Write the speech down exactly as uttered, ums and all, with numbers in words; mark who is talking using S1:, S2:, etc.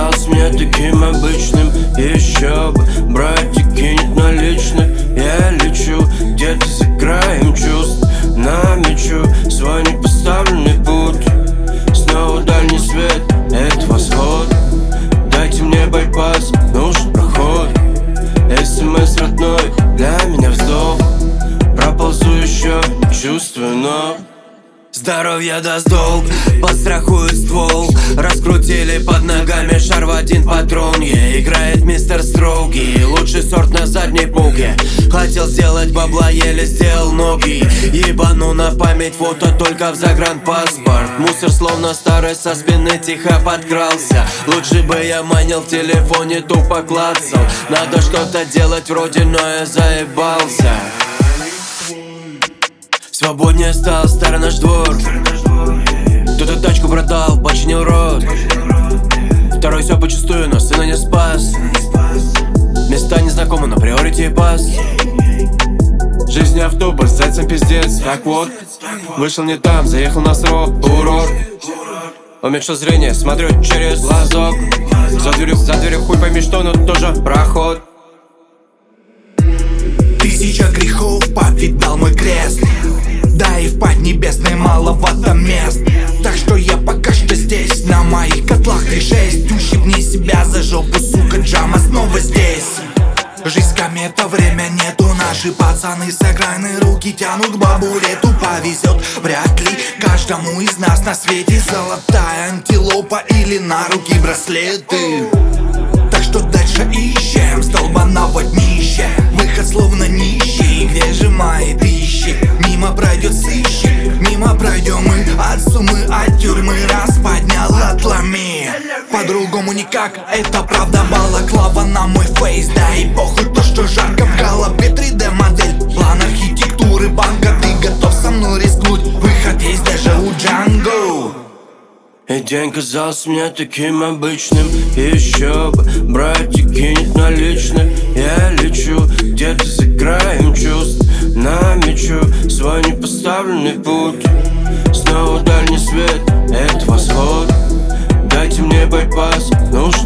S1: казался мне таким обычным. Еще бы, братик кинет наличных. Я лечу где-то за краем чувств, намечу свой непоставленный путь. Снова дальний свет, это восход. Дайте мне байпас, нужен проход. СМС родной, для меня вздох. Проползу еще, чувствую, но здоровье даст долг, подстрахует ствол. Раскрутили под ногами шар в один патрон. yeah, Играет мистер Строуги, лучший сорт на задней пуге. Хотел сделать бабла, еле сделал ноги. Ебану на память фото только в загранпаспорт. Мусор словно старый со спины тихо подкрался. Лучше бы я манил в телефоне, тупо клацал. Надо что-то делать вроде, но я заебался. Свободнее стал старый наш двор. Кто-то тачку продал, починил рот. Второй все почувствую, но сына не спас. Места незнакомы, но приорити пас. Жизнь автобус, зайцем пиздец. Так вот, вышел не там, заехал на срок. Урод. Уменьшил зрение, смотрю через глазок. За дверью, за дверью хуй пойми что, но тоже проход.
S2: Тысяча грехов повидал мой крест. Да и в Поднебесной маловато мест. Так что я пока что здесь, на моих котлах три шесть. Ущипни себя за жопу, сука, Джама снова здесь. Жизнь комета, время нету. Наши пацаны с окраины руки тянут к бабулету. Повезет, вряд ли каждому из нас на свете. Золотая антилопа или на руки браслеты. Так что дальше ищем столбанного днище. Выход словно нищий, где же мои тысячи? Мимо пройдет сыщик, мимо пройдем мы. От суммы, от тюрьмы раз поднял отломи. По-другому никак, это правда балаклава на мой фейс. Да и похуй то, что жарко в голове. три дэ модель, план архитектуры банка. Ты готов со мной рискнуть? Выход есть даже у Джанго.
S1: И день казался мне таким обычным. Еще бы, братик кинет наличных. Я лечу где-то за краем чувств, намечу свой непоставленный путь. Снова дальний свет, это восход. Дайте мне байпас, нужен